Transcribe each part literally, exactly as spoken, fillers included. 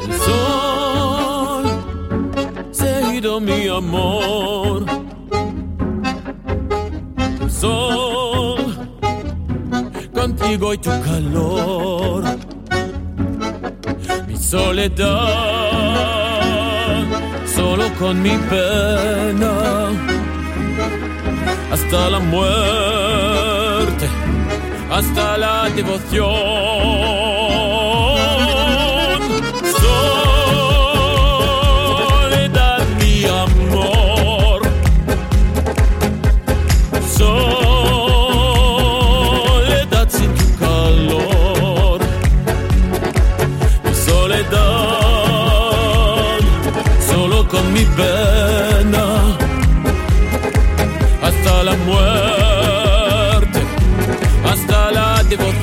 El sol se ha ido, mi amor. El sol contigo y tu calor. Mi soledad solo con mi pena. Hasta la muerte, hasta la devoción. Soledad, mi amor. Soledad sin tu calor. Mi soledad solo con mi pena. Hasta la muerte, hasta la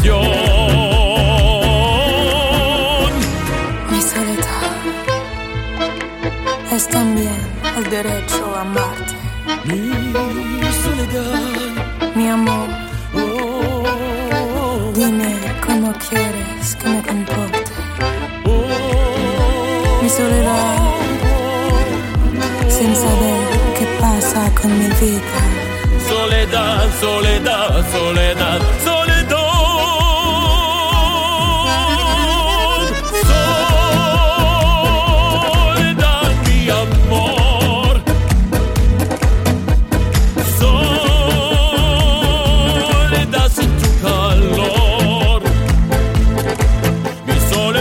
devoción. Mi soledad es también el derecho a amarte. Mi soledad, mi amor, oh, dime cómo quieres que me comporte. oh, Mi soledad, sin saber qué pasa con mi vida. Soledad, soledad, soledad, soledad. Soledad, mi amor. Soledad sin tu calor. Mi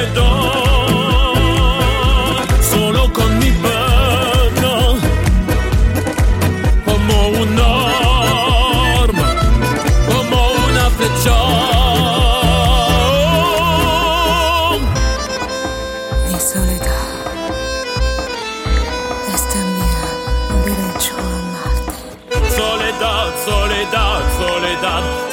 soledad solo con mi pena. Como una Mi soledad es también el derecho a amarte. Soledad, soledad, soledad.